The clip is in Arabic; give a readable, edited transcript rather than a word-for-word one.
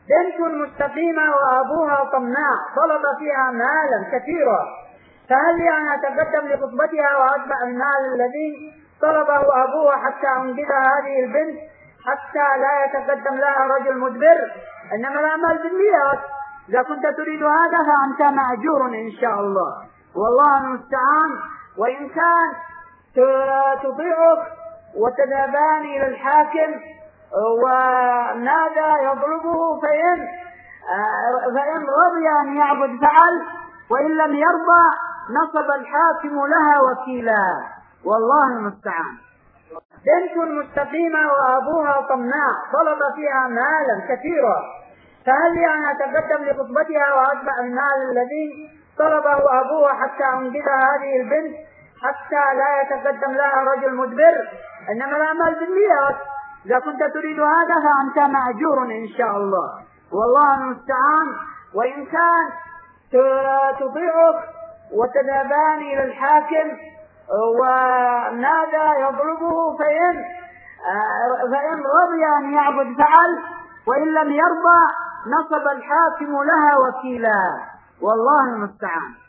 بنت مستقيمة وأبوها طماع طلب فيها مالا كثيرا، فهل لي أن أتقدم لخطبتها وأتبع المال الذي طلبه أبوها حتى أنقذ هذه البنت حتى لا يتقدم لها رجل مدبر؟ إنما الأعمال بالنيات، إذا كنت تريد هذا فأنت مأجور إن شاء الله، والله المستعان. وإن كان تطيعك وتذهبان إلى الحاكم وماذا يضربه، فإن رضي أن يعبد فعل، وإن لم يرضى نصب الحاكم لها وكيلا، والله المستعان. بنت مستقيمة وأبوها طماع طلب فيها مالا كثيرا، فهل لي أن أتقدم لخطبتها وأتبع المال الذي طلبه أبوها حتى أنقذ هذه البنت حتى لا يتقدم لها رجل مدبر؟ إنما الأعمال بالنيات، إذا كنت تريد هذا فأنت مأجور إن شاء الله، والله المستعان. وإن كان تطيعك وتذهبان إلى الحاكم وماذا يضربه، فإن رضي أن يعبد فعل، وإن لم يرضى نصب الحاكم لها وكيلا، والله المستعان.